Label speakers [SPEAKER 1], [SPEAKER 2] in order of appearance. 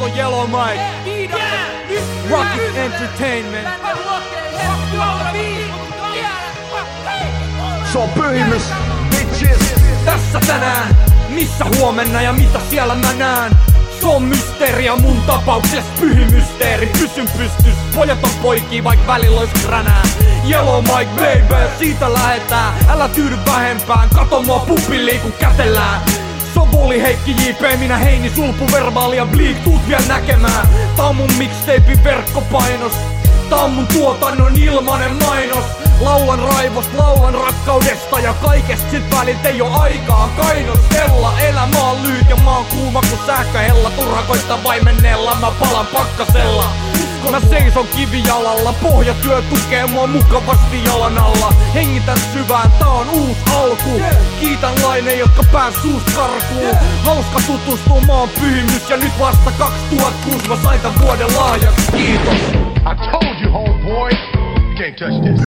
[SPEAKER 1] on Yellow Mike. Rocket Entertainment.
[SPEAKER 2] Se on pyhimys, bitches.
[SPEAKER 1] Tässä tänään, missä huomenna ja mitä siellä mä näen. Se on mysteeri ja mun tapauksessa pyhimysteeri. Pysyn pystys, pojat on poikii vaik välillä ois kränää. Yellow Mike baby, siitä lähetään. Älä tyydy vähempään, kato mua pupilliin kun kätellään. Soboli, Heikki JP, minä Heini, Sulpu, Verbaali ja Bleak, tuut vielä näkemään. Tää on mun mixtapein verkkopainos. Tää on mun tuotannon ilmanen mainos. Laulan raivosta, laulan rakkaudesta ja kaikesta sit väliltä ei oo aikaa kainostella. Elämä on lyhyt ja mä oon kuuma ku sähköhella. Turha koittaa vaimennella, mä palan pakkasella. Mä seison kivijalalla, pohjatyö tukee mua mukavasti jalan alla. Hengitän syvään, tää on uus alku. Kiitän laine, jotka pääs suust karkuun. Hauska tutustua, mä oon pyhimys ja nyt vasta 2006 mä sain tän vuoden lahjaksi. Kiitos.
[SPEAKER 2] I told you, homeboy, you can't touch this.